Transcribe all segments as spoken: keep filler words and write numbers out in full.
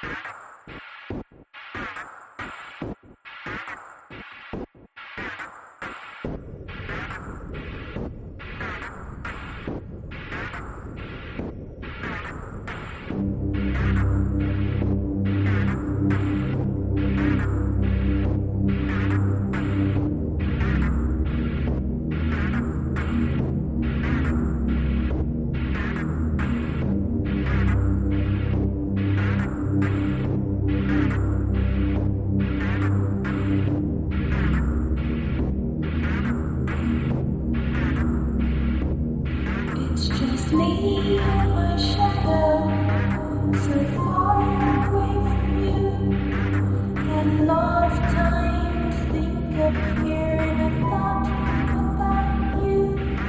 It's just me and my shadow, so far away from you. And a lot of times think up here and I thought about you.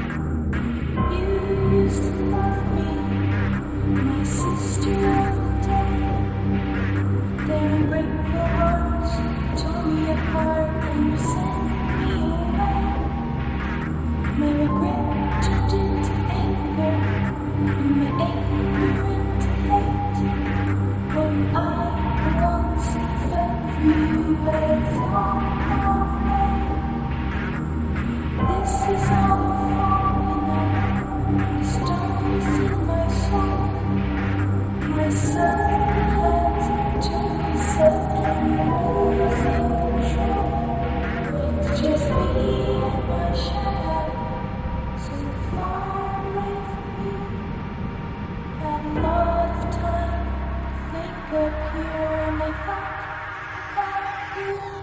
You used to love me, my sister of the day. Their ungrateful hearts tore me apart and sent me away. My regret turned into anger, and my anger into hate. When I once felt for you as long away. This is all falling out. The storm is in my soul. My soul has turned reset and losing control. It's just me and my shadow, so far away from you. Had a lot of time to think up here and I thought about you.